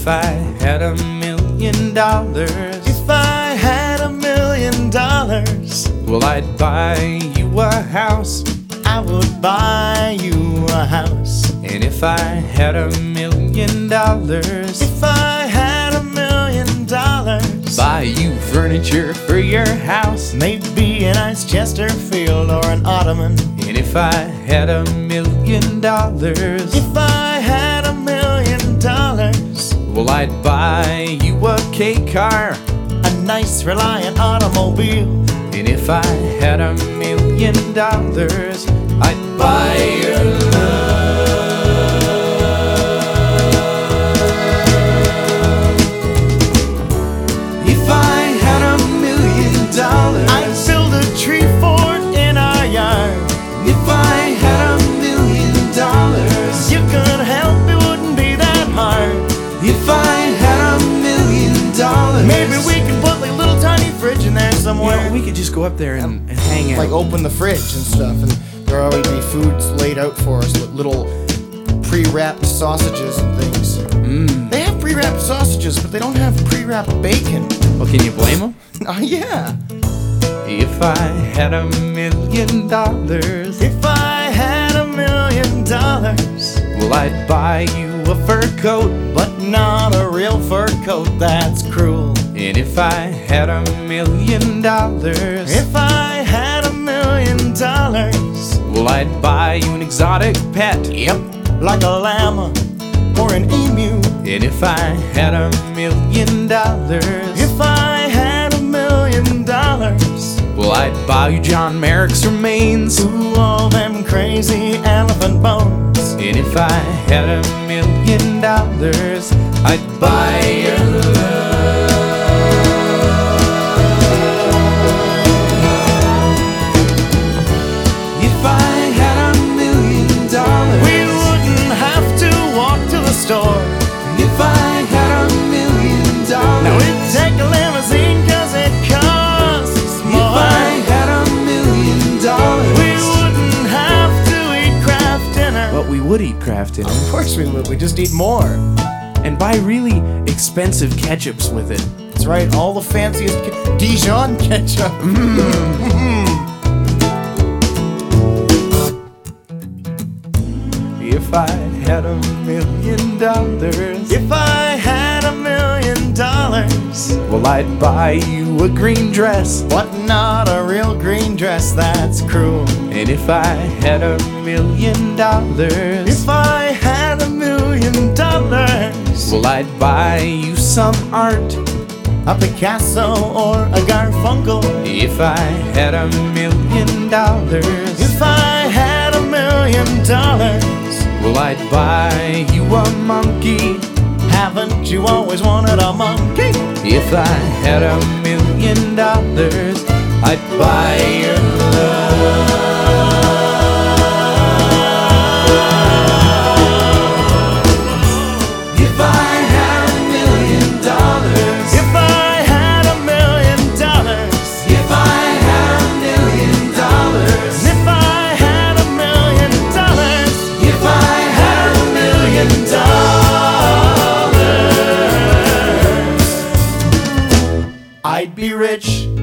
If I had $1,000,000, If I had $1,000,000, well, I'd buy you a house. I would buy you a house. And if I had $1,000,000, If I had $1,000,000, buy you furniture for your house. maybe a nice Chesterfield or an ottoman. And if I had $1,000,000, If I had $1,000,000, well, I'd buy you a K car. a nice Reliant automobile. And if I had $1,000,000, I'd buy your love. If I had $1,000,000, I'd build a tree fort in our yard. if I had $1,000,000, You could help, it wouldn't be that hard. if I had $1,000,000, Maybe we could put like a little tiny fridge in there somewhere. we could just go up there and hang out. Like open the fridge and stuff, and there always be foods laid out for us with little pre-wrapped sausages and things. They have pre-wrapped sausages, but they don't have pre-wrapped bacon. Well, can you blame them? Oh yeah. If I had $1,000,000, If I had $1,000,000, well, I'd buy you a fur coat. but not a real fur coat, that's cruel. And if I had $1,000,000, If I had $1,000,000, well, I'd buy you an exotic pet. yep, like a llama or an emu. And if I had $1,000,000, If I had $1,000,000, well, I'd buy you John Merrick's remains. ooh, all them crazy elephant bones. And if I had $1,000,000, I'd buy your love. If I had $1,000,000, We wouldn't have to walk to the store. if I had $1,000,000, Now we'd take a limousine 'cause it costs if more. I had $1,000,000, We wouldn't have to eat Kraft dinner. but we would eat Kraft dinner Of course we would, we just eat more. and buy really expensive ketchups with it. That's right, all the fanciest Dijon ketchup. If I had $1,000,000, If I had $1,000,000, well, I'd buy you a green dress. but not a real green dress, that's cruel. And if I had $1,000,000, If I had $1,000,000, well, I'd buy you some art. a Picasso or a Garfunkel. If I had $1,000,000, If I had $1,000,000, well, I'd buy you a monkey. haven't you always wanted a monkey? If I had $1,000,000, I'd buy your love. If I had $1,000,000, If I had $1,000,000, if I had $1,000,000, if I had $1,000,000, if I had $1,000,000, I'd be rich